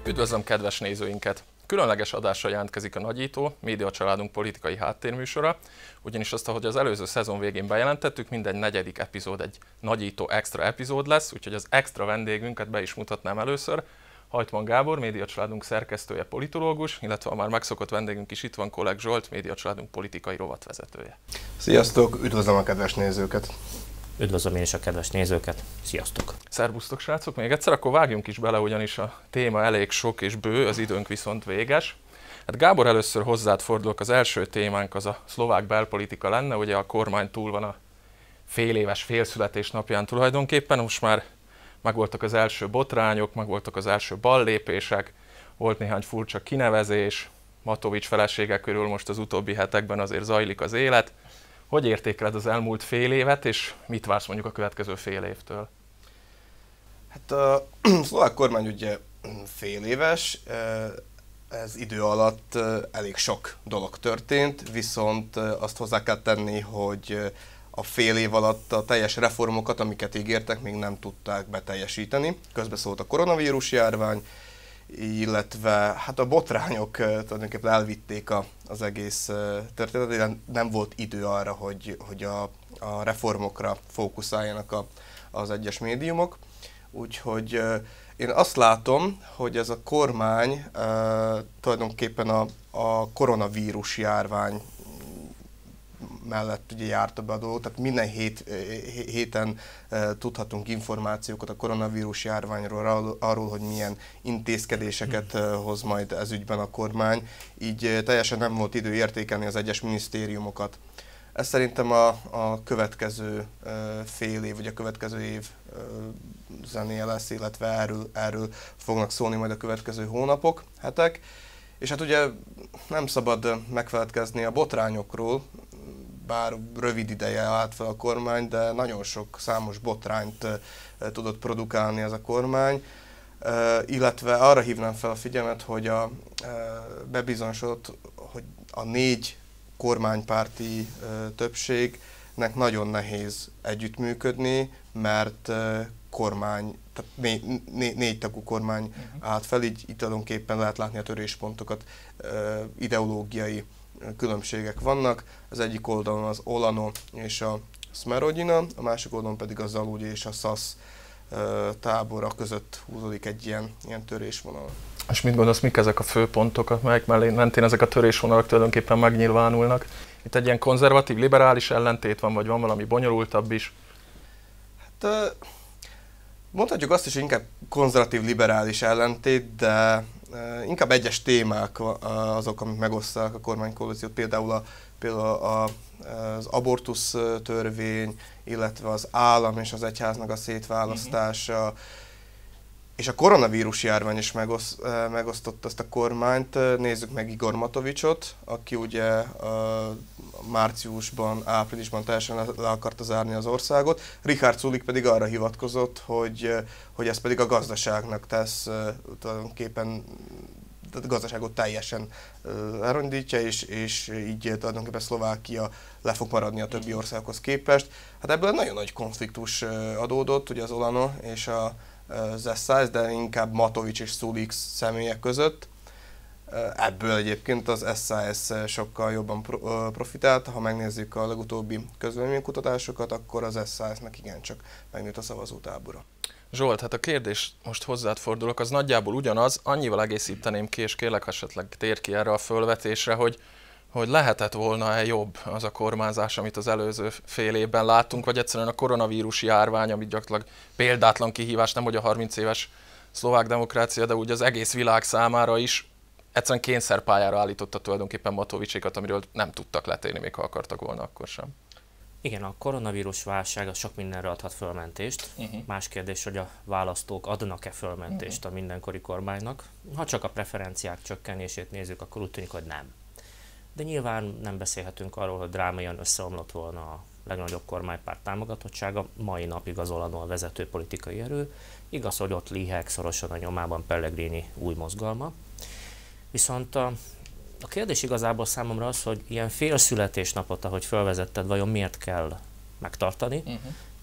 Üdvözlöm kedves nézőinket! Különleges adással jelentkezik a Nagyító, médiacsaládunk politikai háttérműsora, ugyanis azt, ahogy az előző szezon végén bejelentettük, minden negyedik epizód egy Nagyító extra epizód lesz, úgyhogy az extra vendégünket be is mutatnám először. Hajtman Gábor, médiacsaládunk szerkesztője, politológus, illetve a már megszokott vendégünk is itt van, Kolek Zsolt, médiacsaládunk politikai rovatvezetője. Sziasztok, üdvözlöm a kedves nézőket! Üdvözlöm én is a kedves nézőket, sziasztok! Szerbusztok srácok, még egyszer, akkor vágjunk is bele, ugyanis a téma elég sok és bő, az időnk viszont véges. Hát Gábor, először hozzád fordulok, az első témánk az a szlovák belpolitika lenne, ugye a kormány túl van a féléves félszületésnapján tulajdonképpen, most már megvoltak az első botrányok, megvoltak az első ballépések, volt néhány furcsa kinevezés, Matovics felesége körül most az utóbbi hetekben azért zajlik az élet. Hogy értékeled az elmúlt fél évet, és mit vársz mondjuk a következő fél évtől? Hát a szlovák kormány ugye fél éves, ez idő alatt elég sok dolog történt, viszont azt hozzá kell tenni, hogy a fél év alatt a teljes reformokat, amiket ígértek, még nem tudták beteljesíteni. Közbeszólt a koronavírus járvány, illetve hát a botrányok tulajdonképpen elvitték az egész történetet, nem volt idő arra, hogy a reformokra fókuszáljanak az egyes médiumok. Úgyhogy én azt látom, hogy ez a kormány tulajdonképpen a koronavírus járvány mellett ugye járta be a dolgot, tehát minden héten tudhatunk információkat a koronavírus járványról, arról, hogy milyen intézkedéseket hoz majd ez ügyben a kormány, így teljesen nem volt idő értékelni az egyes minisztériumokat. Ez szerintem a következő fél év, vagy a következő év zenéje lesz, illetve erről fognak szólni majd a következő hónapok, hetek. És hát ugye nem szabad megfeledkezni a botrányokról, bár rövid ideje állt fel a kormány, de nagyon sok számos botrányt tudott produkálni ez a kormány, illetve arra hívnám fel a figyelmet, hogy bebizonyosodott, hogy a 4 kormánypárti többségnek nagyon nehéz együttműködni, mert tehát 4 tagú kormány állt fel, így itt tulajdonképpen lehet látni a töréspontokat, ideológiai különbségek vannak. Az egyik oldalon az Olano és a Smerodina, a másik oldalon pedig a Zaludi és a SZASZ tábora között húzódik egy ilyen törésvonal. És mit gondolsz, mik ezek a főpontok, amelyek mentén ezek a törésvonalak tulajdonképpen megnyilvánulnak? Itt egy ilyen konzervatív, liberális ellentét van, vagy van valami bonyolultabb is? Hát mondhatjuk azt is, hogy inkább konzervatív, liberális ellentét, de inkább egyes témák azok, amik megosztják a kormánykoalíciót, például az abortusz törvény, illetve az állam és az egyháznak a szétválasztása, és a koronavírus járvány is megosztotta ezt a kormányt. Nézzük meg Igor Matovicsot, aki ugye márciusban, áprilisban teljesen le akarta zárni az országot. Richard Sulik pedig arra hivatkozott, hogy ez pedig a gazdaságnak tesz tulajdonképpen, a gazdaságot teljesen elrondítja, és így tulajdonképpen Szlovákia le fog maradni a többi országhoz képest. Hát ebből nagyon nagy konfliktus adódott, ugye az Olano és az SZSZ, de inkább Matovics és Sulik személyek között. Ebből egyébként az SZSZ sokkal jobban profitált. Ha megnézzük a legutóbbi közvéleménykutatásokat, akkor az SZSZ-nek igencsak megnőtt a szavazótábora. Zsolt, hát a kérdés, most hozzád fordulok, az nagyjából ugyanaz, annyival egészíteném ki, és kérlek, esetleg tér ki erre a fölvetésre, hogy lehetett volna-e jobb az a kormányzás, amit az előző fél évben láttunk, vagy egyszerűen a koronavírus járvány, amit gyakorlatilag példátlan kihívás, nem hogy a 30 éves szlovák demokrácia, de úgy az egész világ számára is egyszerűen kényszerpályára állította tulajdonképpen Matovicsékat, amiről nem tudtak letérni, még ha akartak volna akkor sem. Igen, a koronavírus válság az sok mindenre adhat fölmentést. Más kérdés, hogy a választók adnak-e fölmentést a mindenkori kormánynak. Ha csak a preferenciák csökkenését nézzük, akkor úgy tűnik, hogy nem. De nyilván nem beszélhetünk arról, hogy drámaian összeomlott volna a legnagyobb kormánypárt támogatottsága. Mai napig az Olano a vezető politikai erő. Igaz, hogy ott liheg szorosan a nyomában Pellegrini új mozgalma. Viszont a kérdés igazából számomra az, hogy ilyen félszületésnapot, ahogy felvezetted, vajon miért kell megtartani,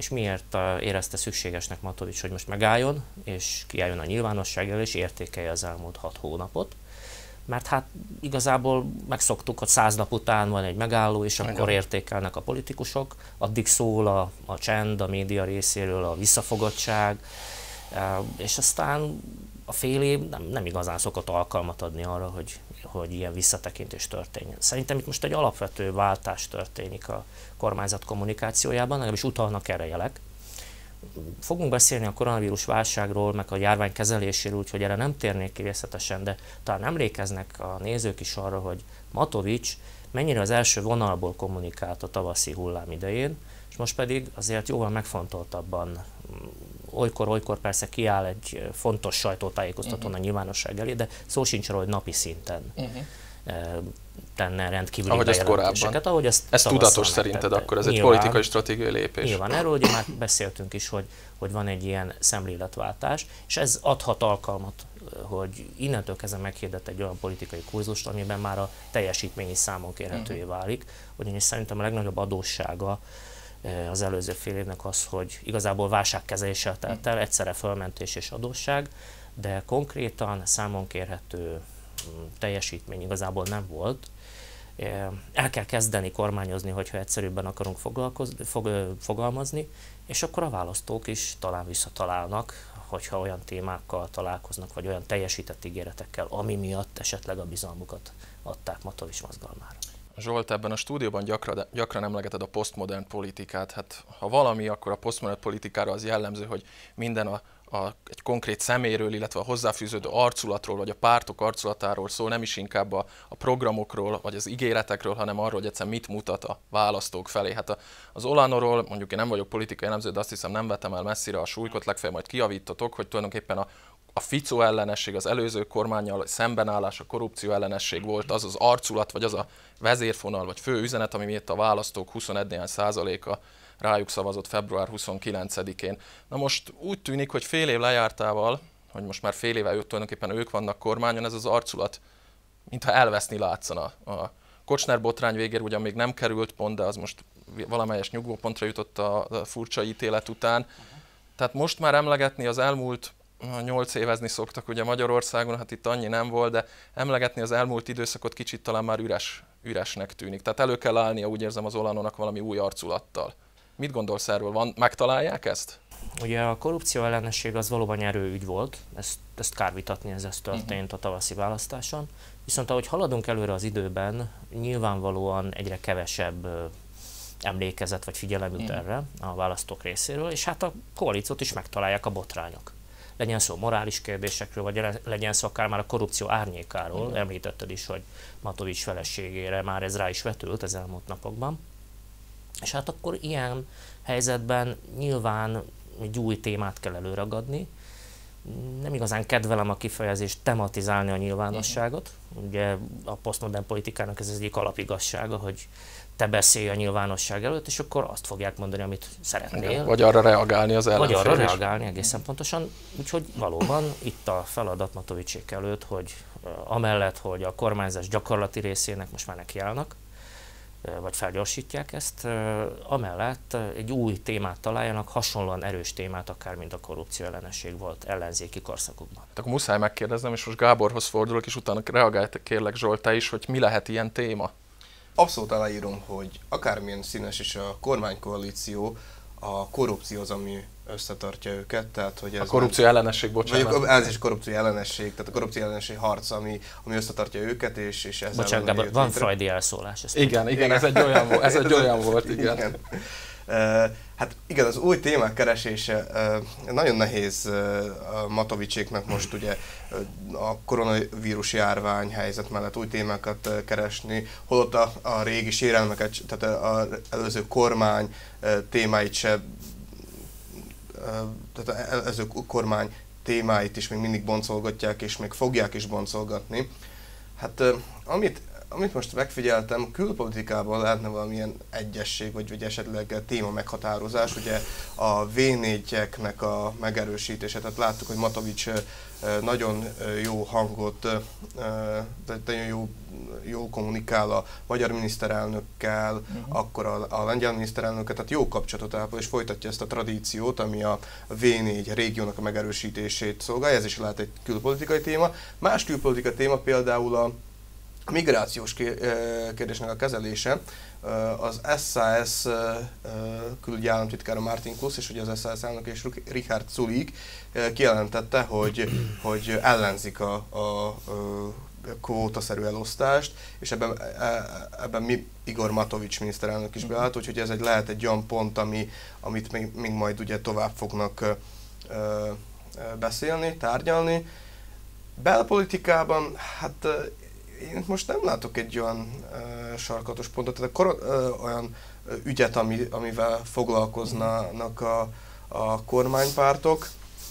és miért érezte szükségesnek Matovics, hogy most megálljon, és kiálljon a nyilvánosság elé, és értékelje az elmúlt 6 hónapot. Mert hát igazából megszoktuk, hogy 100 nap után van egy megálló, és akkor értékelnek a politikusok, addig szól a csend, a média részéről, a visszafogottság, és aztán a fél év nem igazán szokott alkalmat adni arra, hogy ilyen visszatekintés történjen. Szerintem itt most egy alapvető váltás történik a kormányzat kommunikációjában, legalábbis utalnak erre jelek. Fogunk beszélni a koronavírus válságról, meg a járvány kezeléséről, úgyhogy erre nem térnék ki részletesen, de talán emlékeznek a nézők is arra, hogy Matovics mennyire az első vonalból kommunikált a tavaszi hullám idején, és most pedig azért jóval megfontoltabban, olykor persze kiáll egy fontos sajtótájékoztatón a nyilvánosság elé, de szó sincs arról, hogy napi szinten tenne rendkívüli bejelentéseket. Ahogy ez tudatos szerinted akkor, ez egy politikai stratégiai lépés? Nyilván, erről ugye már beszéltünk is, hogy van egy ilyen szemléletváltás, és ez adhat alkalmat, hogy innentől kezdve meghirdet egy olyan politikai kurzust, amiben már a teljesítmény is számon kérhetővé válik, ugyanis szerintem a legnagyobb adóssága az előző fél évnek az, hogy igazából válságkezeléssel telt el, egyszerre fölmentés és adósság, de konkrétan számon kérhető teljesítmény igazából nem volt. El kell kezdeni kormányozni, hogyha egyszerűbben akarunk fogalmazni, és akkor a választók is talán visszatalálnak, hogyha olyan témákkal találkoznak, vagy olyan teljesített ígéretekkel, ami miatt esetleg a bizalmukat adták Matovics mozgalmára. Zsolt, ebben a stúdióban gyakran emlegeted a posztmodern politikát. Hát ha valami, akkor a posztmodern politikára az jellemző, hogy minden egy konkrét személyről, illetve a hozzáfűződő arculatról, vagy a pártok arculatáról szól, nem is inkább a programokról, vagy az ígéretekről, hanem arról, hogy egyszerűen mit mutat a választók felé. Hát az Olanorról, mondjuk én nem vagyok politikai elemző, de azt hiszem nem vettem el messzire a súlykot, legfeljebb majd kijavítotok, hogy tulajdonképpen a Fico ellenesség, az előző kormánnyal szembenállás, a korrupció ellenesség volt az arculat, vagy az a vezérfonal, vagy fő üzenet, ami miatt a választók 21% rájuk szavazott február 29-én. Na most úgy tűnik, hogy fél év lejártával, hogy most már fél éve tulajdonképpen ők vannak kormányon, ez az arculat mintha elveszni látszana. A Kocsner botrány végére ugyan még nem került pont, de az most valamelyes nyugvópontra jutott a furcsa ítélet után. Tehát most már emlegetni az elmúlt 8 évezni szoktak ugye Magyarországon, hát itt annyi nem volt, de emlegetni az elmúlt időszakot kicsit talán már üresnek tűnik. Tehát elő kell állnia, úgy érzem, az Olanonak valami új arculattal. Mit gondolsz erről? Megtalálják ezt? Ugye a korrupció ellenesség az valóban nyerőügy volt, ezt kár vitatni, ez történt a tavaszi választáson. Viszont ahogy haladunk előre az időben, nyilvánvalóan egyre kevesebb emlékezet vagy figyelem jut erre a választók részéről, és hát a koalíciót is megtalálják a botrányok. Legyen szó morális kérdésekről, vagy legyen szó akár már a korrupció árnyékáról. Említetted is, hogy Matovics feleségére már ez rá is vetült az elmúlt napokban. És hát akkor ilyen helyzetben nyilván egy új témát kell előragadni. Nem igazán kedvelem a kifejezést tematizálni a nyilvánosságot. Ugye a posztmodern politikának ez az egyik alapigazsága, hogy te beszélj a nyilvánosság előtt, és akkor azt fogják mondani, amit szeretnél. Vagy arra reagálni az ellenfél. Vagy arra reagálni egészen pontosan. Úgyhogy valóban itt a feladat Matovicsék előtt, hogy amellett, hogy a kormányzás gyakorlati részének most már nekiállnak, vagy felgyorsítják ezt, amellett egy új témát találjanak, hasonlóan erős témát, akár mint a korrupció ellenesség volt ellenzéki korszakokban. Hát akkor muszáj megkérdeznem, és most Gáborhoz fordulok, és utána reagálj kérlek Zsolt, te is, hogy mi lehet ilyen téma? Abszolút aláírom, hogy akármilyen színes is a kormánykoalíció, a korrupció az, ami összetartja őket. Tehát, hogy ez a korrupció ellenesség, bocsánat. Ez is korrupció ellenesség, tehát a korrupció ellenesség harc, ami összetartja őket, és ezzel... Bocsánat, Gábor, van freudi elszólás. Igen, ez egy olyan volt, igen. Hát igen, az új témák keresése nagyon nehéz a Matovicséknak most ugye a koronavírus járvány helyzet mellett új témákat keresni, holott a régi sérelmeket, tehát az előző kormány témáit se, tehát az előző kormány témáit is még mindig boncolgatják, és még fogják is boncolgatni. Hát amit amit most megfigyeltem, külpolitikában lehetne valamilyen egyesség, vagy esetleg téma meghatározás, ugye a V4-eknek a megerősítése, tehát láttuk, hogy Matovics nagyon jó hangot, nagyon jó kommunikál a magyar miniszterelnökkel, akkor a lengyel miniszterelnökkel, tehát jó kapcsolatot ápol, és folytatja ezt a tradíciót, ami a V4 régiónak a megerősítését szolgálja, ez is lehet egy külpolitikai téma. Más külpolitikai téma például a migrációs kérdésnek a kezelése. Az SAS külügyi államtitkára Martin Klusz és ugye az SAS elnök és Richard Sulik kijelentette, hogy ellenzik a kvótaszerű elosztást, és ebben Igor Matovics miniszterelnök is beállt, úgyhogy ez lehet egy olyan pont, amit még majd ugye tovább fognak beszélni, tárgyalni. Belpolitikában, hát én most nem látok egy olyan sarkatos pontot, tehát olyan ügyet, amivel foglalkoznának a kormánypártok.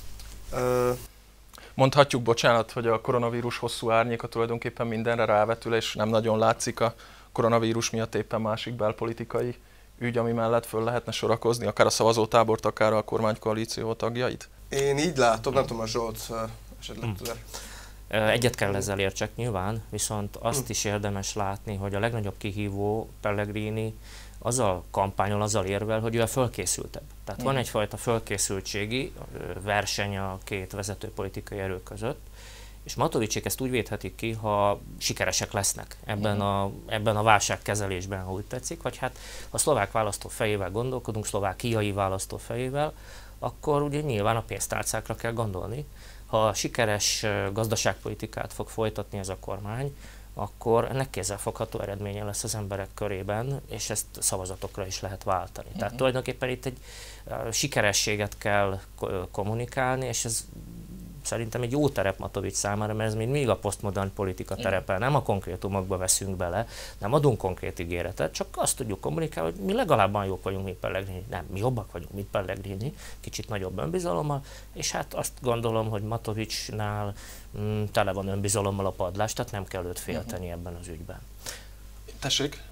Mondhatjuk, bocsánat, hogy a koronavírus hosszú árnyéka tulajdonképpen mindenre rávetül, és nem nagyon látszik a koronavírus miatt éppen másik belpolitikai ügy, ami mellett föl lehetne sorakozni, akár a szavazótábort, akár a kormánykoalíció tagjait? Én így látom, nem tudom, a Zsolt esetleg tud. Egyet kell ezzel értsek nyilván, viszont azt is érdemes látni, hogy a legnagyobb kihívó Pellegrini azzal kampányol, azzal érvel, hogy ő a fölkészültebb. Tehát van egyfajta fölkészültségi verseny a két vezető politikai erő között, és Matovicsék ezt úgy védhetik ki, ha sikeresek lesznek ebben a válságkezelésben, ha úgy tetszik, vagy hát ha szlovák választó fejével gondolkodunk, szlovákiai választó fejével, akkor ugye nyilván a pénztárcákra kell gondolni. Ha sikeres gazdaságpolitikát fog folytatni ez a kormány, akkor ennek kézzelfogható eredménye lesz az emberek körében, és ezt szavazatokra is lehet váltani. Tehát tulajdonképpen itt egy sikerességet kell kommunikálni, és ez szerintem egy jó terep Matovics számára, mert ez még mindig a posztmodern politika terepe, nem a konkrétumokba veszünk bele, nem adunk konkrét ígéretet, csak azt tudjuk kommunikálni, hogy mi legalább olyan jók vagyunk, mint Pellegrini. Nem, mi jobbak vagyunk, mint Pellegrini, kicsit nagyobb önbizalommal, és hát azt gondolom, hogy Matovicsnál tele van önbizalommal a padlás, tehát nem kell őt félteni ebben az ügyben. Tessék?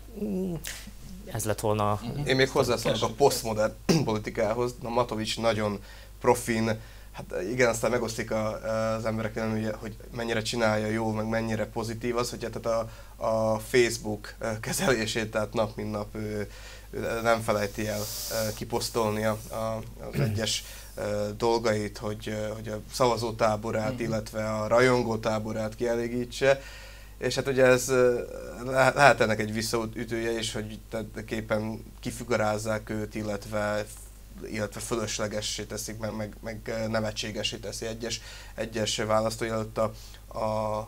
Ez lett volna... Én még hozzászólok a posztmodern politikához, a Matovics nagyon profin. Hát igen, aztán megosztik az emberek, hogy mennyire csinálja jó, meg mennyire pozitív az, hogy tehát a Facebook kezelését, tehát nap mint nap nem felejti el kiposztolni az egyes dolgait, hogy a szavazótáborát, illetve a rajongótáborát kielégítse. És hát ugye ez lehet ennek egy visszaütője is, hogy tulajdonképpen kifigarázzák őt, illetve fölöslegessé teszik, meg nevetségessé teszi egyes választójelölt a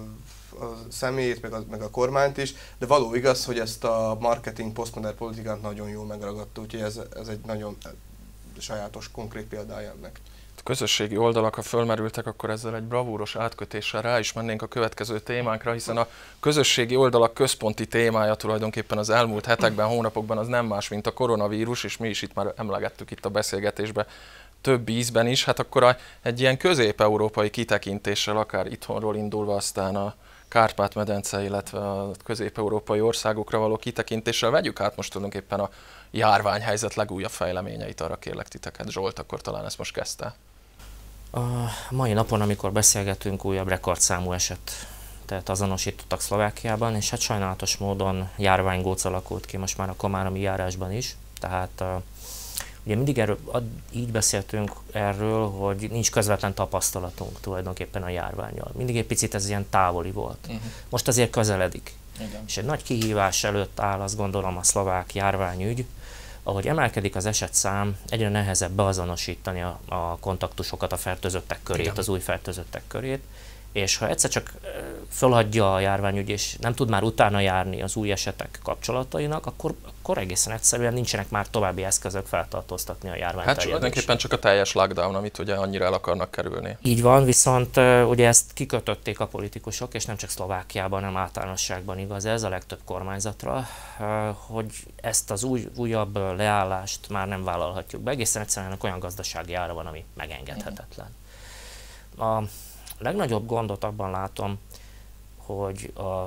személyét, meg a kormányt is, de való igaz, hogy ezt a marketing posztmodern politikát nagyon jól megragadta, úgyhogy ez egy nagyon sajátos, konkrét példája ennek. A közösségi oldalak, ha fölmerültek, akkor ezzel egy bravúros átkötéssel rá is mennénk a következő témánkra, hiszen a közösségi oldalak központi témája tulajdonképpen az elmúlt hetekben, hónapokban az nem más, mint a koronavírus, és mi is itt már emlegettük itt a beszélgetésben több ízben is. Hát akkor egy ilyen közép-európai kitekintéssel, akár itthonról indulva, aztán a Kárpát-medence, illetve a közép-európai országokra való kitekintéssel vegyük át most tulajdonképpen a járványhelyzet legújabb fejleményeit, arra kérlek titeket. Zsolt, akkor talán ezt most kezdte. A mai napon, amikor beszélgetünk, újabb rekordszámú esetet azonosítottak Szlovákiában, és hát sajnálatos módon járványgóc alakult ki most már a komáromi járásban is. Tehát ugye mindig így beszéltünk erről, hogy nincs közvetlen tapasztalatunk tulajdonképpen a járvánnyal. Mindig egy picit ez ilyen távoli volt. Most azért közeledik. Igen. És egy nagy kihívás előtt áll, azt gondolom, a szlovák járványügy. Ahogy emelkedik az esetszám, egyre nehezebb beazonosítani a kontaktusokat, a fertőzöttek körét, igen, az új fertőzöttek körét, és ha egyszer csak fölhagyja a járványügy, és nem tud már utána járni az új esetek kapcsolatainak, akkor egészen egyszerűen nincsenek már további eszközök feltartóztatni a járványt. Hát tulajdonképpen csak a teljes lockdown, amit ugye annyira el akarnak kerülni. Így van, viszont ugye ezt kikötötték a politikusok, és nem csak Szlovákiában, hanem általánosságban igaz ez a legtöbb kormányzatra, hogy ezt az újabb leállást már nem vállalhatjuk be. Egészen egyszerűen olyan gazdasági ára van, ami megengedhetetlen. A legnagyobb gondot abban látom, hogy a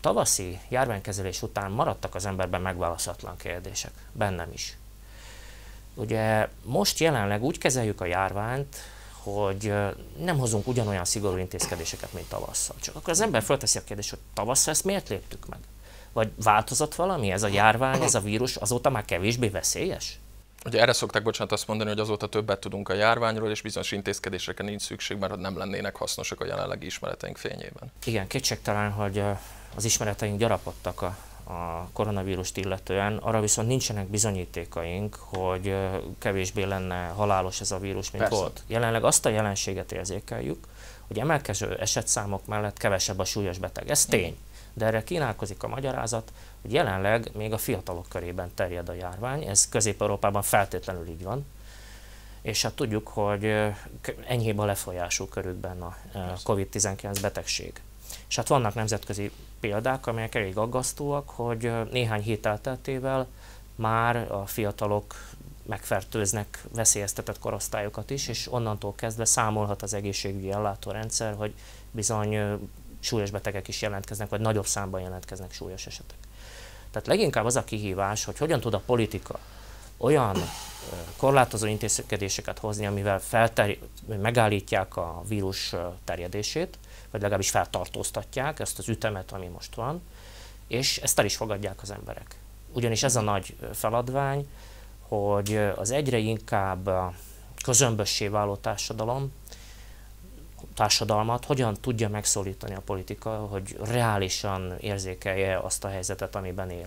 tavaszi járványkezelés után maradtak az emberben megválaszolatlan kérdések, bennem is. Ugye most jelenleg úgy kezeljük a járványt, hogy nem hozunk ugyanolyan szigorú intézkedéseket, mint tavasszal. Csak akkor az ember fölteszi a kérdést, hogy tavasszal ezt miért léptük meg? Vagy változott valami? Ez a járvány, ez a vírus azóta már kevésbé veszélyes? Ugye erre szokták, bocsánat, azt mondani, hogy azóta többet tudunk a járványról, és bizonyos intézkedésekre nincs szükség, mert nem lennének hasznosak a jelenlegi ismereteink fényében. Igen, kétségtelen, hogy az ismereteink gyarapodtak a koronavírust illetően, arra viszont nincsenek bizonyítékaink, hogy kevésbé lenne halálos ez a vírus, mint Persze. volt. Jelenleg azt a jelenséget érzékeljük, hogy emelkedő esetszámok mellett kevesebb a súlyos beteg. Ez tény. De erre kínálkozik a magyarázat, hogy jelenleg még a fiatalok körében terjed a járvány, ez Közép-Európában feltétlenül így van, és hát tudjuk, hogy enyhébb a lefolyású körükben a COVID-19 betegség. És hát vannak nemzetközi példák, amelyek elég aggasztóak, hogy néhány hét elteltével már a fiatalok megfertőznek veszélyeztetett korosztályokat is, és onnantól kezdve számolhat az egészségügyi ellátórendszer, hogy bizony súlyos betegek is jelentkeznek, vagy nagyobb számban jelentkeznek súlyos esetek. Tehát leginkább az a kihívás, hogy hogyan tud a politika olyan korlátozó intézkedéseket hozni, amivel megállítják a vírus terjedését, vagy legalábbis feltartóztatják ezt az ütemet, ami most van, és ezt el is fogadják az emberek. Ugyanis ez a nagy feladvány, hogy az egyre inkább közömbössé váló társadalmat hogyan tudja megszólítani a politika, hogy reálisan érzékelje azt a helyzetet, amiben él.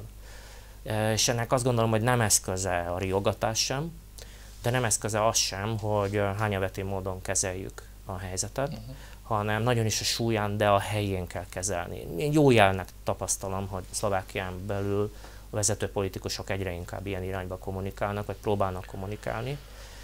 És ennek azt gondolom, hogy nem eszköze a riogatás sem, de nem eszköze az sem, hogy hányaveti módon kezeljük a helyzetet, hanem nagyon is a súlyán, de a helyén kell kezelni. Én jó jelnek tapasztalom, hogy Szlovákián belül a vezető politikusok egyre inkább ilyen irányba kommunikálnak, vagy próbálnak kommunikálni.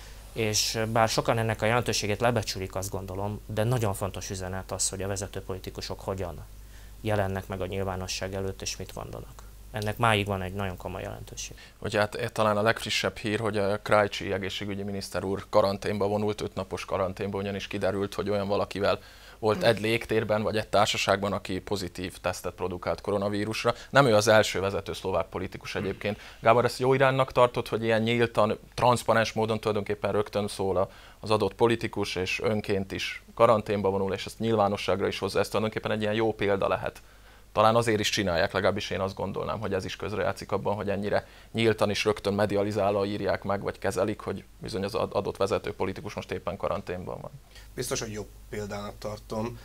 És bár sokan ennek a jelentőségét lebecsülik, azt gondolom, de nagyon fontos üzenet az, hogy a vezető politikusok hogyan jelennek meg a nyilvánosság előtt, és mit mondanak. Ennek máig van egy nagyon komoly jelentőség. Ugye hát talán a legfrissebb hír, hogy a Krajcsi egészségügyi miniszter úr karanténba vonult, 5 napos karanténba, ugyanis kiderült, hogy olyan valakivel volt egy légtérben, vagy egy társaságban, aki pozitív tesztet produkált koronavírusra. Nem ő az első vezető szlovák politikus egyébként. Gábor, ezt jó iránynak tartott, hogy ilyen nyíltan, transzparens módon tulajdonképpen rögtön szól az adott politikus, és önként is karanténba vonul, és ezt nyilvánosságra is hozza. Ez tulajdonképpen egy ilyen jó példa lehet. Talán azért is csinálják, legalábbis én azt gondolnám, hogy ez is közrejátszik abban, hogy ennyire nyíltan is rögtön medializálva írják meg, vagy kezelik, hogy bizony az adott vezető politikus most éppen karanténban van. Biztos, hogy jobb példának tartom.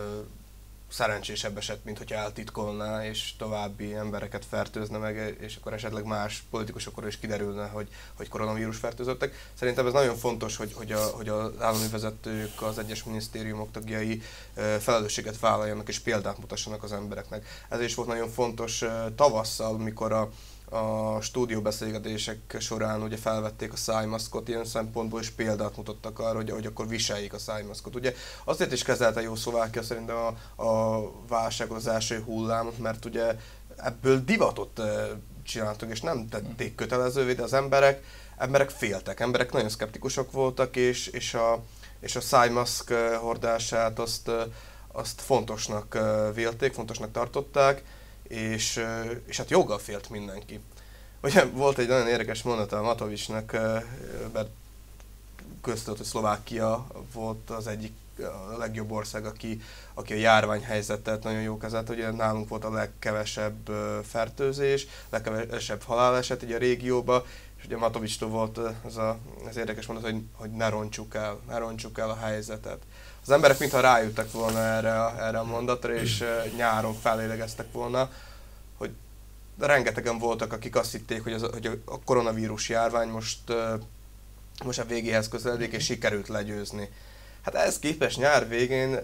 Szerencsésebb eset, mint hogyha eltitkolná és további embereket fertőzne meg, és akkor esetleg más politikusokról is kiderülne, hogy koronavírus fertőzöttek. Szerintem ez nagyon fontos, hogy az állami vezetők, az egyes minisztériumok tagjai felelősséget vállaljanak és példát mutassanak az embereknek. Ez is volt nagyon fontos tavasszal, mikor a stúdióbeszélgetések során ugye felvették a szájmaszkot, ilyen szempontból is példát mutattak arra, hogy akkor viseljék a szájmaszkot. Ugye azért is kezelte jó Szlovákia szerintem a válságot, az első hullámot, mert ugye ebből divatot csináltak, és nem tették kötelezővé, de az emberek féltek, emberek nagyon szkeptikusok voltak, és a szájmaszk hordását azt fontosnak vélték, fontosnak tartották, és hát joggal félt mindenki. Ugye volt egy nagyon érdekes mondata a Matovicsnak, mert köztudott, hogy Szlovákia volt az egyik a legjobb ország, aki a járványhelyzetet nagyon jó kezelt. Ugye nálunk volt a legkevesebb fertőzés, legkevesebb haláleset így a régióban, és ugye Matovicstól volt az érdekes mondat, hogy ne rontsuk el a helyzetet. Az emberek mintha rájöttek volna erre a mondatra, és nyáron felélegeztek volna, hogy rengetegen voltak, akik azt hitték, hogy a koronavírus járvány most a végéhez közeledik, és sikerült legyőzni. Hát ehhez képest nyár végén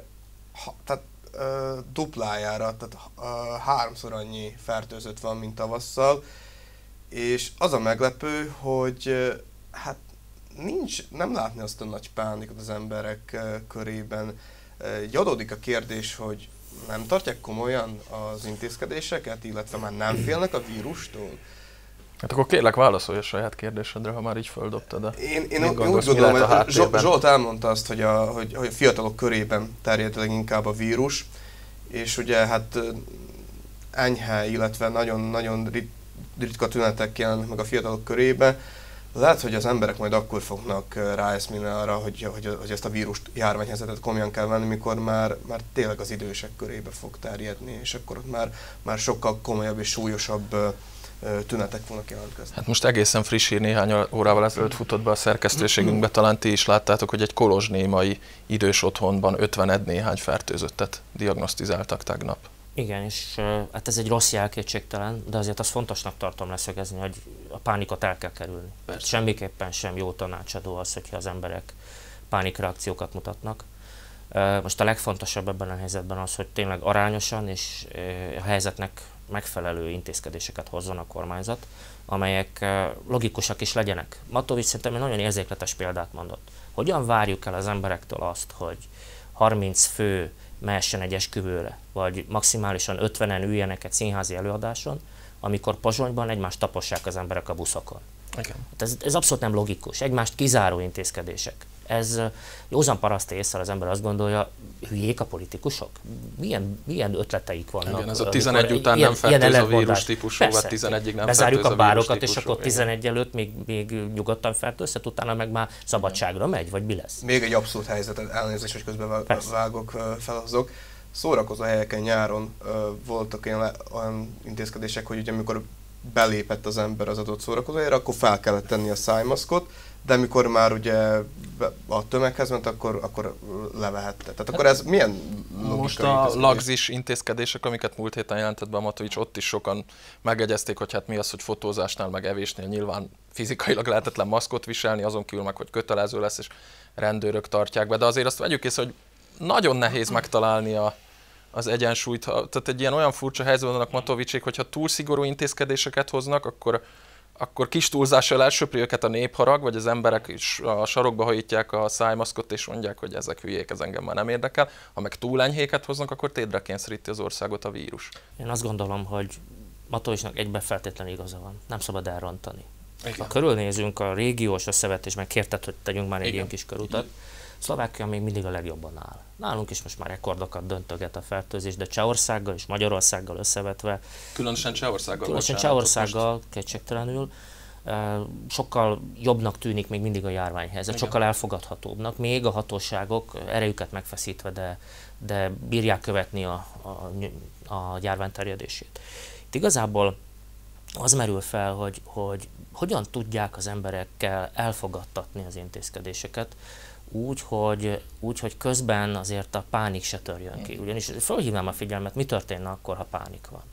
duplájára, tehát 3-szor annyi fertőzött van, mint tavasszal, és az a meglepő, hogy hát nem látni azt a nagy pánikot az emberek körében. Így adódik a kérdés, hogy nem tartják komolyan az intézkedéseket, illetve már nem félnek a vírustól? Hát akkor kérlek, válaszolj a saját kérdésedre, ha már így földobtad. Én úgy gondolom, hogy Zsolt elmondta azt, hogy a fiatalok körében terjed leginkább a vírus, és ugye hát enyhe, illetve nagyon ritka tünetek jelennek meg a fiatalok körébe, lehet, hogy az emberek majd akkor fognak ráeszmélni arra, hogy ezt a vírust járványhelyzetet komolyan kell venni, mikor már tényleg az idősek körébe fog terjedni, és akkor ott már sokkal komolyabb és súlyosabb tünetek fognak jelentkezni. Hát most egészen friss hír, néhány órával ezelőtt futott be a szerkesztőségünkbe, talán ti is láttátok, hogy egy kolozsnémai idős otthonban 51 néhány fertőzöttet diagnosztizáltak tegnap. Igen, és hát ez egy rossz jel kétségtelen, de azért azt fontosnak tartom leszögezni, hogy a pánikot el kell kerülni. Persze. Semmiképpen sem jó tanácsadó az, hogyha az emberek pánikreakciókat mutatnak. Most a legfontosabb ebben a helyzetben az, hogy tényleg arányosan és a helyzetnek megfelelő intézkedéseket hozzon a kormányzat, amelyek logikusak is legyenek. Matovics szerintem egy nagyon érzékletes példát mondott. Hogyan várjuk el az emberektől azt, hogy 30 fő mehessen egy esküvőre, vagy maximálisan 50-en üljenek egy színházi előadáson, amikor Pozsonyban egymást tapossák az emberek a buszokon. Okay. Ez abszolút nem logikus, egymást kizáró intézkedések. Ez józan paraszti észre az ember azt gondolja, hülyék a politikusok? Milyen ötleteik vannak? Igen, ez a 11 után nem fertőző vírus típusú, vagy 11-ig nem bezárjuk a bárokat, és akkor 11 előtt még nyugodtan fertőzhet, utána meg már szabadságra megy, vagy mi lesz? Még egy abszolút helyzetet, elnézést, hogy közben vágok, felhozok. Szórakozó helyeken nyáron voltak olyan intézkedések, hogy ugye amikor belépett az ember az adott szórakozóhelyre, akkor fel kellett tenni a szájmaszkot, de amikor már ugye a tömeghez ment, akkor levehette. Tehát akkor ez milyen logikai most a lagzis intézkedések, amiket múlt héten jelentett be a Matovics, ott is sokan megegyezték, hogy hát mi az, hogy fotózásnál, meg evésnél nyilván fizikailag lehetetlen maszkot viselni, azon kívül meg, hogy kötelező lesz, és rendőrök tartják be. De azért azt vegyük észre, hogy nagyon nehéz megtalálni az egyensúlyt. Tehát egy ilyen olyan furcsa helyzetben vannak Matovicsék, hogyha túl szigorú intézkedéseket hoznak, akkor kis túlzással elsöpri őket a népharag, vagy az emberek is a sarokba hajítják a szájmaszkot, és mondják, hogy ezek hülyék, ez engem már nem érdekel. Ha meg túl enyhéket hoznak, akkor térdre kényszeríti az országot a vírus. Én azt gondolom, hogy Matovicsnak egyben feltétlenül igaza van. Nem szabad elrontani. Igen. Ha körülnézünk a régiós összevetésben, kérted, hogy tegyünk már egy ilyen kis körutat, Szlovákia még mindig a legjobban áll. Nálunk is most már rekordokat döntöget a fertőzés, de Csehországgal és Magyarországgal összevetve. Különösen Csehországgal. Különösen Csehországgal kétségtelenül sokkal jobbnak tűnik még mindig a járványhelyzet, sokkal elfogadhatóbbnak, még a hatóságok erejüket megfeszítve, de bírják követni a járvány terjedését. Itt igazából az merül fel, hogy hogyan tudják az emberekkel elfogadtatni az intézkedéseket, úgy, hogy közben azért a pánik se törjön ki. Ugyanis felhívnám a figyelmet, mi történne akkor, ha pánik van.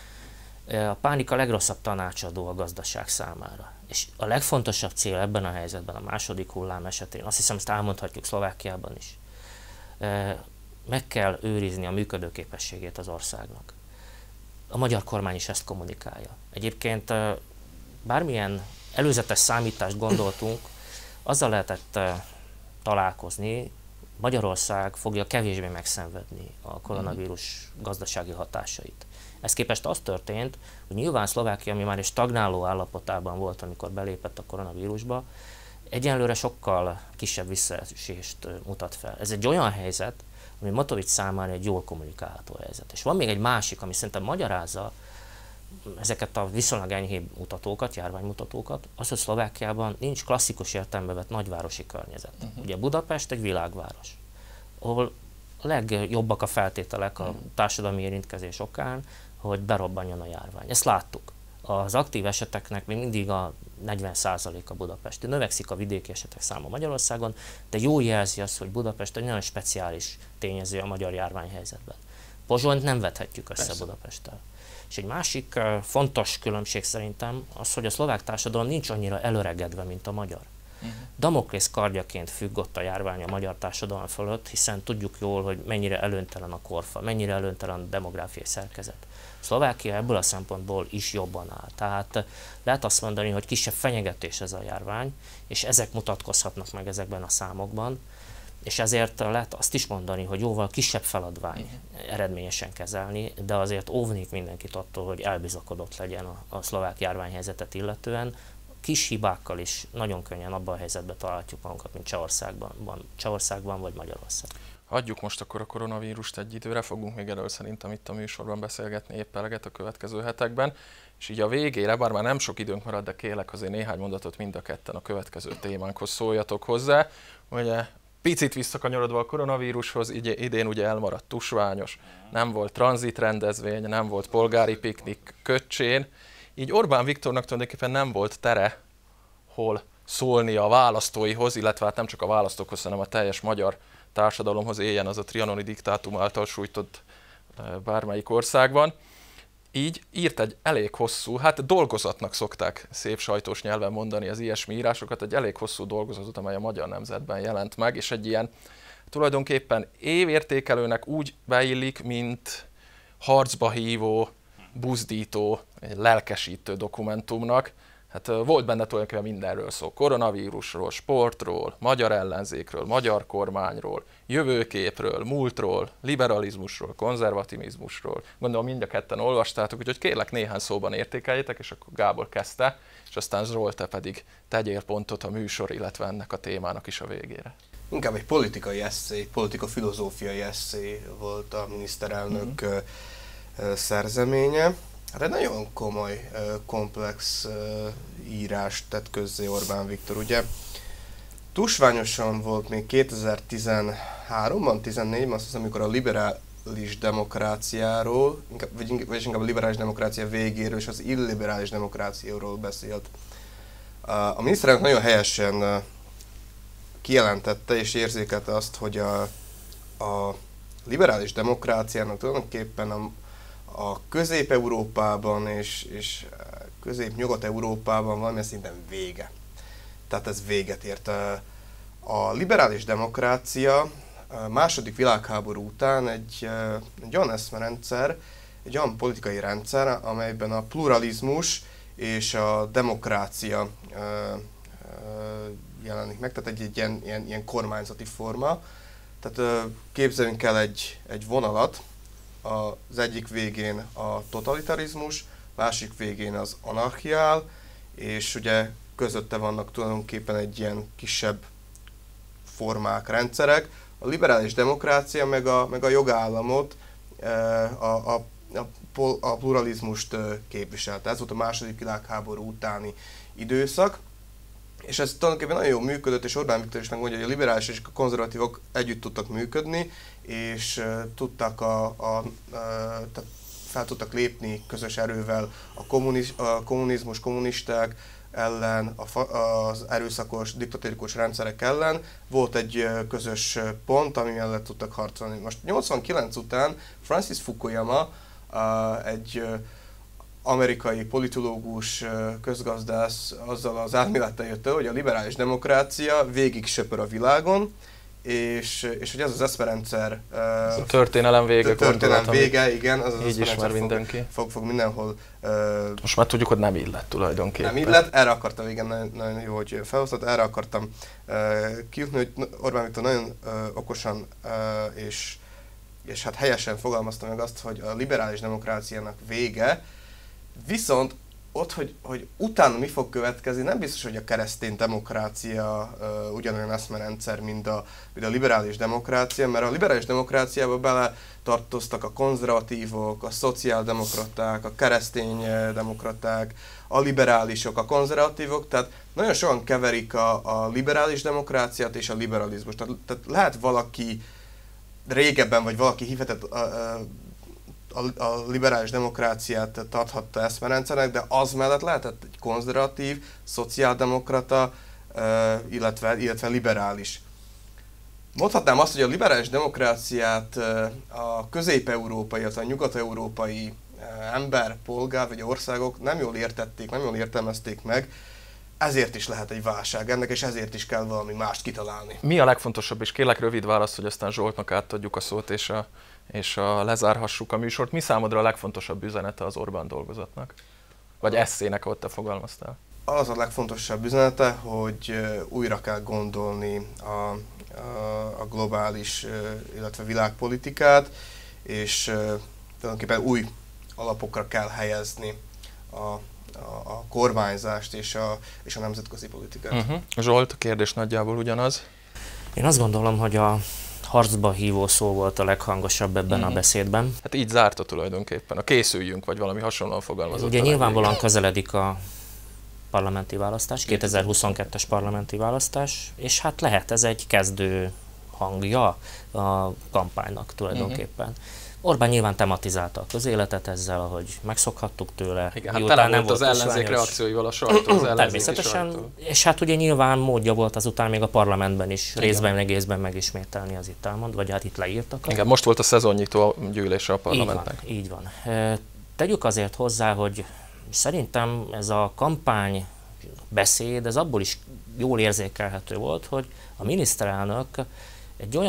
A pánik a legrosszabb tanácsadó a gazdaság számára. És a legfontosabb cél ebben a helyzetben, a második hullám esetén, azt hiszem, ezt elmondhatjuk Szlovákiában is, meg kell őrizni a működőképességét az országnak. A magyar kormány is ezt kommunikálja. Egyébként bármilyen előzetes számítást gondoltunk, azzal lehetett találkozni, Magyarország fogja kevésbé megszenvedni a koronavírus gazdasági hatásait. Ez képest az történt, hogy nyilván Szlovákia, ami már egy stagnáló állapotában volt, amikor belépett a koronavírusba, egyenlőre sokkal kisebb visszaesést mutat fel. Ez egy olyan helyzet, ami Matovics számára egy jól kommunikálható helyzet. És van még egy másik, ami szerintem magyarázza ezeket a viszonylag enyhébb mutatókat, járványmutatókat, az, hogy Szlovákiában nincs klasszikus értelembe vett nagyvárosi környezet. Ugye Budapest egy világváros, ahol a legjobbak a feltételek a társadalmi érintkezés okán, hogy berobbanjon a járvány. Ezt láttuk. Az aktív eseteknek még mindig a 40%-a budapesti. Növekszik a vidéki esetek száma Magyarországon, de jó jelzi azt, hogy Budapest egy nagyon speciális tényező a magyar járványhelyzetben. Pozsonyt nem vethetjük össze Budapesttel. És egy másik fontos különbség szerintem az, hogy a szlovák társadalom nincs annyira elöregedve, mint a magyar. Damoklész kardjaként függ ott a járvány a magyar társadalom fölött, hiszen tudjuk jól, hogy mennyire előnytelen a korfa, mennyire előnytelen a demográfiai szerkezet. Szlovákia ebből a szempontból is jobban áll. Tehát lehet azt mondani, hogy kisebb fenyegetés ez a járvány, és ezek mutatkozhatnak meg ezekben a számokban, és ezért lehet azt is mondani, hogy jóval kisebb feladvány eredményesen kezelni, de azért óvnék mindenkit attól, hogy elbizakodott legyen a szlovák járványhelyzetet illetően. Kis hibákkal is nagyon könnyen abban a helyzetben találjuk magunkat, mint Csehországban vagy Magyarország. Hagyjuk most akkor a koronavírust egy időre, fogunk még erről szerintem itt a műsorban beszélgetni épp eleget a következő hetekben. És így a végére, bár már nem sok időnk marad, de kérlek azért néhány mondatot mind a ketten a következő témánkhoz szóljatok hozzá. Ugye picit visszakanyarodva a koronavírushoz, idén ugye elmaradt tusványos, nem volt tranzitrendezvény, nem volt polgári piknik Köccsén, így Orbán Viktornak tulajdonképpen nem volt tere, hol szólnia a választóihoz, illetve hát nem csak a választókhoz, hanem a teljes magyar társadalomhoz, éljen az a trianoni diktátum által sújtott bármelyik országban. Így írt egy elég hosszú, hát dolgozatnak szokták szép sajtós nyelven mondani az ilyesmi írásokat, egy elég hosszú dolgozatot, amely a Magyar Nemzetben jelent meg, és egy ilyen tulajdonképpen évértékelőnek úgy beillik, mint harcba hívó, buzdító, lelkesítő dokumentumnak. Hát volt benne tulajdonképpen mindenről szó, koronavírusról, sportról, magyar ellenzékről, magyar kormányról, jövőképről, múltról, liberalizmusról, konzervativizmusról. Gondolom mind a ketten olvastátok, úgyhogy kérlek néhány szóban értékeljétek, és akkor Gábor kezdte, és aztán Zsolt, te pedig tegyél pontot a műsor, illetve ennek a témának is a végére. Inkább egy politikai esszé, politika-filozófiai esszé volt a miniszterelnök szerzeménye. Hát egy nagyon komoly, komplex írást tett közzé Orbán Viktor. Ugye tusványosan volt még 2013-ban, 14-ben, azt hiszem, amikor a liberális demokráciáról, vagy inkább a liberális demokrácia végéről és az illiberális demokráciáról beszélt. A miniszterelnök nagyon helyesen kijelentette és érzékelte azt, hogy a liberális demokráciának tulajdonképpen a Közép-Európában és Közép-Nyugat-Európában valamilyen szinten vége. Tehát ez véget ért. A liberális demokrácia a második világháború után egy olyan eszmerendszer, egy olyan politikai rendszer, amelyben a pluralizmus és a demokrácia jelenik meg, tehát egy ilyen kormányzati forma. Tehát képzeljünk el egy vonalat, az egyik végén a totalitarizmus, másik végén az anarchia áll, és ugye közötte vannak tulajdonképpen egy ilyen kisebb formák, rendszerek. A liberális demokrácia meg a jogállamot, a pluralizmust képviselte. Ez volt a második világháború utáni időszak, és ez tulajdonképpen nagyon jól működött, és Orbán Viktor is megmondja, hogy a liberális és a konzervatívok együtt tudtak működni, és tudtak tehát fel tudtak lépni közös erővel a kommunisták ellen, az erőszakos, diktatórikus rendszerek ellen. Volt egy közös pont, ami mellett tudtak harcolni. Most 89 után Francis Fukuyama, egy amerikai politológus, közgazdász azzal az elmélettel jött el, hogy a liberális demokrácia végig söpör a világon, és hogy ez az eszmerendszer... Ez a történelem vége. Történelem vége, igen. Az így ismer mindenki. Fog mindenhol... Most már tudjuk, hogy nem illett tulajdonképpen. Nem illett, erre akartam, igen, nagyon jó, hogy felhoztad, erre akartam kijutni, hogy Orbán Viktor nagyon okosan és hát helyesen fogalmazta meg azt, hogy a liberális demokráciának vége, viszont ott, hogy utána mi fog következni, nem biztos, hogy a keresztény demokrácia ugyanolyan eszmerendszer, mint a liberális demokrácia, mert a liberális demokráciába bele tartoztak a konzervatívok, a szociáldemokraták, a keresztény demokraták, a liberálisok, a konzervatívok, tehát nagyon sokan keverik a liberális demokráciát és a liberalizmust. Tehát lehet valaki régebben, vagy valaki hívhetett a liberális demokráciát tarthatta eszmerendszernek, de az mellett lehetett egy konzervatív, szociáldemokrata, illetve liberális. Mondhatnám azt, hogy a liberális demokráciát a közép-európai, illetve a nyugat-európai ember, polgár vagy országok nem jól értették, nem jól értelmezték meg, ezért is lehet egy válság ennek, és ezért is kell valami mást kitalálni. Mi a legfontosabb, és kérlek rövid választ, hogy aztán Zsoltnak átadjuk a szót, és lezárhassuk a műsort. Mi számodra a legfontosabb üzenete az Orbán dolgozatnak? Vagy esszének, ahogy te fogalmaztál? Az a legfontosabb üzenete, hogy újra kell gondolni a globális, illetve világpolitikát, és tulajdonképpen új alapokra kell helyezni a kormányzást és a nemzetközi politikát. Zsolt, a kérdés nagyjából ugyanaz. Én azt gondolom, hogy a harcba hívó szó volt a leghangosabb ebben a beszédben. Hát így zárta tulajdonképpen, a készüljünk, vagy valami hasonlóan fogalmazott. Ugye nyilvánvalóan közeledik a parlamenti választás, 2022-es parlamenti választás, és hát lehet ez egy kezdő hangja a kampánynak tulajdonképpen. Orbán nyilván tematizálta a közéletet ezzel, ahogy megszokhattuk tőle. Igen, hát tele volt az ellenzék reakcióival a sajtó, természetesen, és hát ugye nyilván módja volt azután még a parlamentben is részben egészben megismételni az itt elmond, vagy hát itt leírtak. Igen, most volt a szezonnyitó gyűlése a parlamentnek. Így van. Tegyük azért hozzá, hogy szerintem ez a kampány beszéd, ez abból is jól érzékelhető volt, hogy a miniszterelnök egy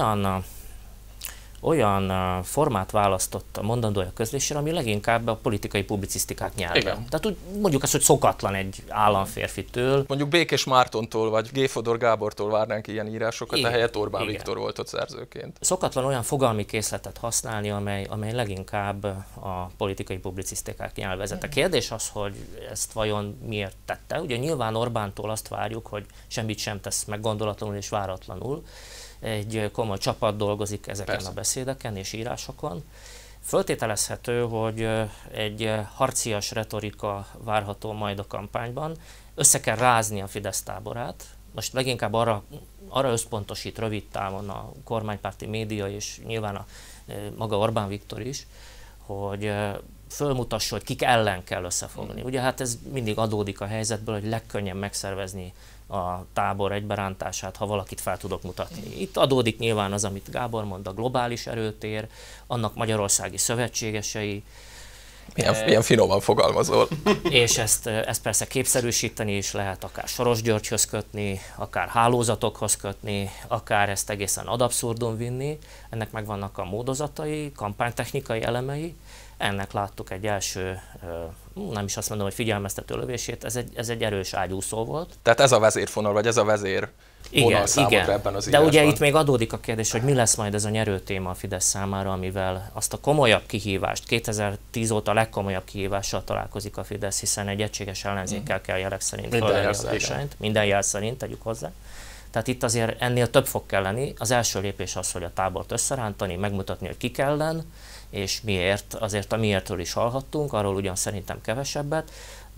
olyan formát választott a mondandója közlésére, ami leginkább a politikai publicisztikák nyelve. Igen. Tehát úgy mondjuk azt, hogy szokatlan egy államférfitől. Mondjuk Békés Mártontól vagy G. Fodor Gábortól várnánk ilyen írásokat, ehelyett Orbán Viktor volt ott szerzőként. Szokatlan olyan fogalmi készletet használni, amely leginkább a politikai publicisztikák nyelvezete. A kérdés az, hogy ezt vajon miért tette. Ugye nyilván Orbántól azt várjuk, hogy semmit sem tesz meggondolatlanul és váratlanul. Egy komoly csapat dolgozik ezeken a beszédeken és írásokon. Föltételezhető, hogy egy harcias retorika várható majd a kampányban. Össze kell rázni a Fidesz táborát. Most leginkább arra összpontosít rövid távon a kormánypárti média és nyilván a maga Orbán Viktor is, hogy fölmutassa, hogy kik ellen kell összefogni. Ugye hát ez mindig adódik a helyzetből, hogy legkönnyebb megszervezni a tábor egyberántását, ha valakit fel tudok mutatni. Itt adódik nyilván az, amit Gábor mond, a globális erőtér, annak magyarországi szövetségesei. Milyen finoman fogalmazol. És ezt persze képszerűsíteni is lehet, akár Soros Györgyhöz kötni, akár hálózatokhoz kötni, akár ezt egészen ad abszurdum vinni. Ennek megvannak a módozatai, kampánytechnikai elemei. Ennek láttuk egy első, nem is azt mondom, hogy figyelmeztető lövését, ez egy erős ágyúszó volt. Tehát ez a vezérfonal, vagy ez a vezér vonal számodra ebben az írásban. De ugye itt még adódik a kérdés, hogy mi lesz majd ez a nyerő téma a Fidesz számára, amivel azt a komolyabb kihívást, 2010 óta a legkomolyabb kihívással találkozik a Fidesz, hiszen egy egységes ellenzékkel kell jelek szerint felvenni a versenyt. Minden jel szerint, tegyük hozzá. Tehát itt azért ennél több fog kelleni. Az első lépés az, hogy a tábort összerántani, megmutatni, hogy kik ellen, és miért. Azért a miértről is hallhattunk, arról ugyan szerintem kevesebbet,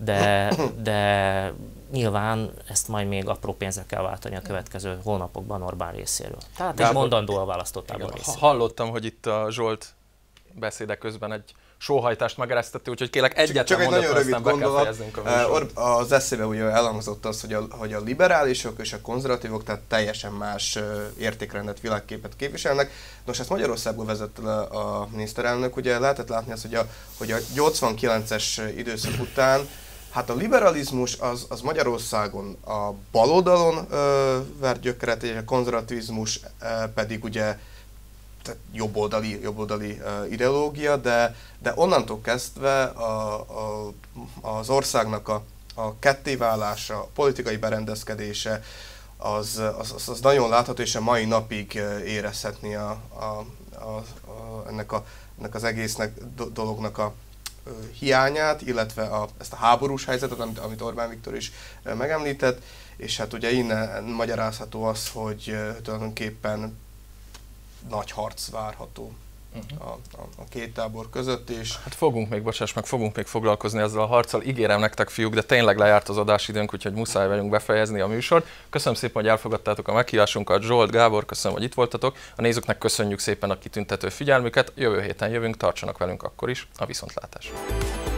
de nyilván ezt majd még apró pénzre kell váltani a következő hónapokban Orbán részéről. Tehát egy mondandó a választótábor részéről. Hallottam, hogy itt a Zsolt beszéde közben egy sóhajtást megeresztette, úgyhogy kérlek egyetlen mondatot, aztán be kell fejeznünk a műsort. Az eszébe ugye elhangzott az, hogy a liberálisok és a konzervatívok tehát teljesen más értékrendet, világképet képviselnek. Nos, ezt Magyarországból vezette le a miniszterelnök, ugye lehetett látni azt, hogy a 89-es időszak után hát a liberalizmus az Magyarországon a baloldalon vert gyökeret, és a konzervativizmus pedig ugye tehát jobboldali ideológia, de onnantól kezdve az országnak a kettéválása, a politikai berendezkedése, az nagyon látható, és a mai napig érezhetni ennek az egésznek dolognak a hiányát, illetve ezt a háborús helyzetet, amit Orbán Viktor is megemlített, és hát ugye innen magyarázható az, hogy tulajdonképpen nagy harc várható a két tábor között, és... Hát fogunk még foglalkozni ezzel a harccal, ígérem nektek, fiúk, de tényleg lejárt az adásidőnk, úgyhogy muszáj vagyunk befejezni a műsort. Köszönöm szépen, hogy elfogadtátok a meghívásunkat, Zsolt, Gábor, köszönöm, hogy itt voltatok. A nézőknek köszönjük szépen a kitüntető figyelmüket, jövő héten jövünk, tartsanak velünk akkor is, a viszontlátásra.